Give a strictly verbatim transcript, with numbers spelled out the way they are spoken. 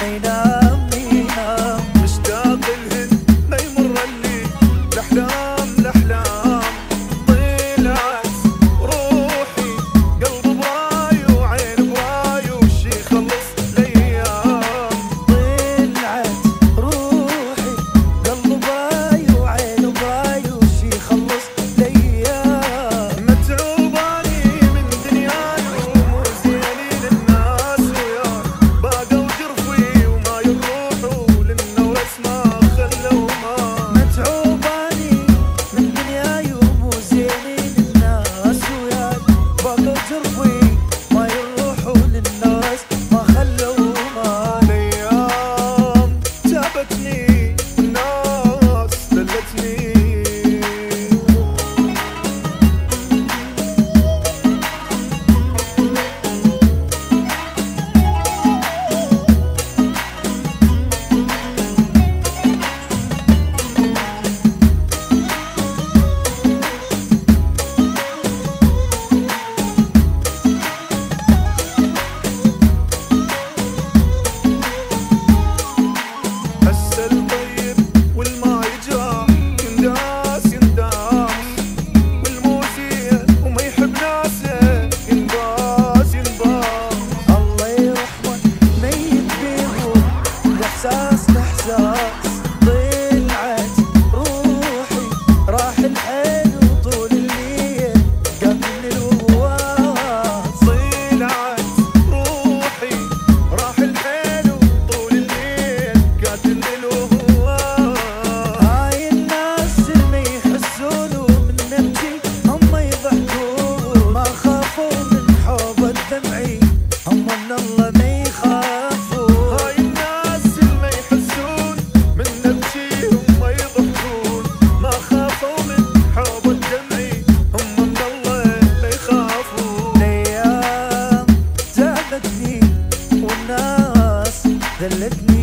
ينام ينام. مشتاق الهن ما يمر الليل، الأحلام الأحلام طلعت روحي، قلب براي وعين براي وشي خلص الأيام. طلعت روحي قلب براي وعين براي وشي خلص الأيام. متعوباني من دنياي ومو زيني للناس وياي، باقوا جرفي وما يروحوا للنورس ما خلوا ما. متعوباني من دنياي ومو زيني للناس وياي، باقوا جرفي ما يروحوا للناس ما خلوا ما. الأيام جابتني والناس دلتني. السل طيب والما يجرى، ينداس ينداس والموسيقى وما يحب ناسه، ينباس ينباس. الله يرحمه ميت بيهم الاحساس الاحساس. طلعت روحي راح الحين وطول الليل قبل الوواص. طلعت روحي راح الحيل وطول الليل قاتل الوهواس. هاي الناس اللي يحسون ومن نبكي هم يضحكون، ما خافوا من حوض الدمعي هم من الله ما يخافون. هاي الناس اللي ما يحسون من نبكي هم يضحكون، ما خافوا من حوض الدمعي هم من الله ما يخافون. الأيام جابتني والناس دلتني.